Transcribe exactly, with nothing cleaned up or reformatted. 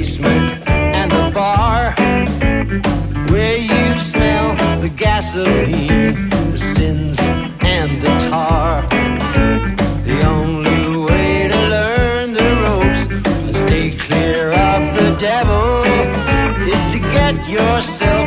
basement and the bar, where you smell the gasoline, the sins and the tar. The only way to learn the ropes and stay clear of the devil is to get yourself